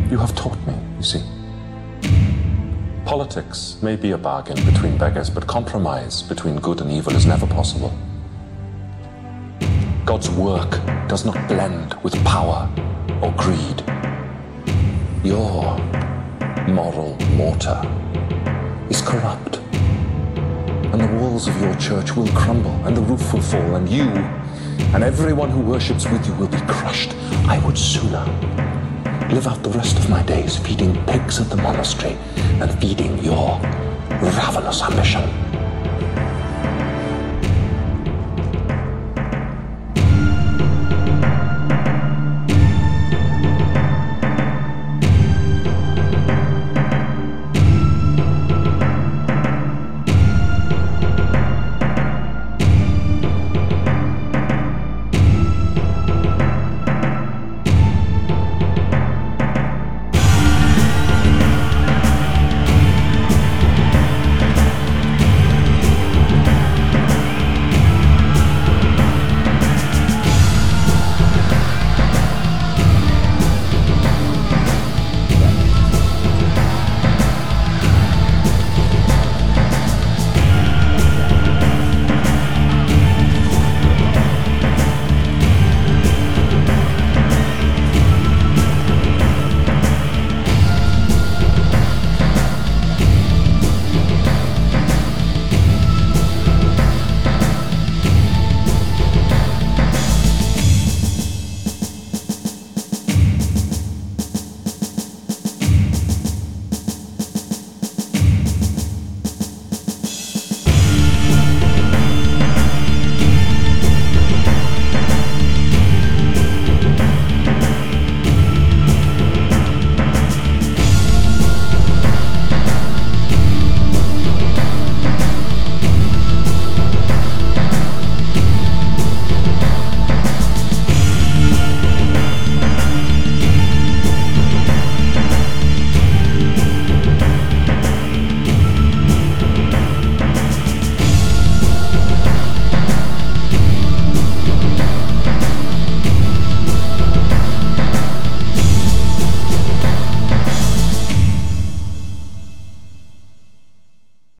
You have taught me, you see. Politics may be a bargain between beggars, but compromise between good and evil is never possible. God's work does not blend with power or greed. Your moral mortar is corrupt, and the walls of your church will crumble, and the roof will fall, and you and everyone who worships with you will be crushed. I would sooner live out the rest of my days feeding pigs at the monastery than feeding your ravenous ambition.